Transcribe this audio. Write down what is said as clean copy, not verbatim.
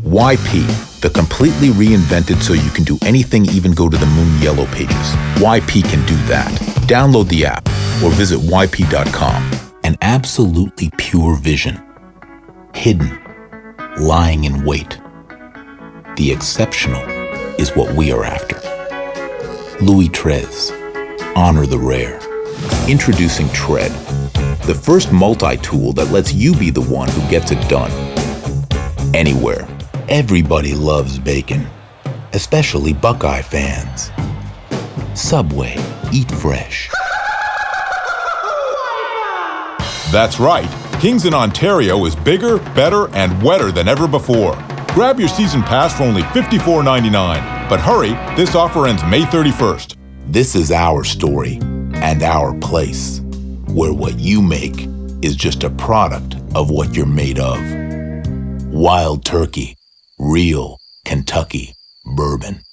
YP, the completely reinvented so you can do anything, even go to the moon yellow pages. YP can do that. Download the app or visit yp.com. An absolutely pure vision. Hidden. Lying in wait. The exceptional is what we are after. Louis XIII. Honor the rare. Introducing Tread, the first multi-tool that lets you be the one who gets it done. Anywhere. Everybody loves bacon, especially Buckeye fans. Subway, eat fresh. That's right. Kings in Ontario is bigger, better, and wetter than ever before. Grab your season pass for only $54.99. But hurry, this offer ends May 31st. This is our story and our place, where what you make is just a product of what you're made of. Wild Turkey, real Kentucky bourbon.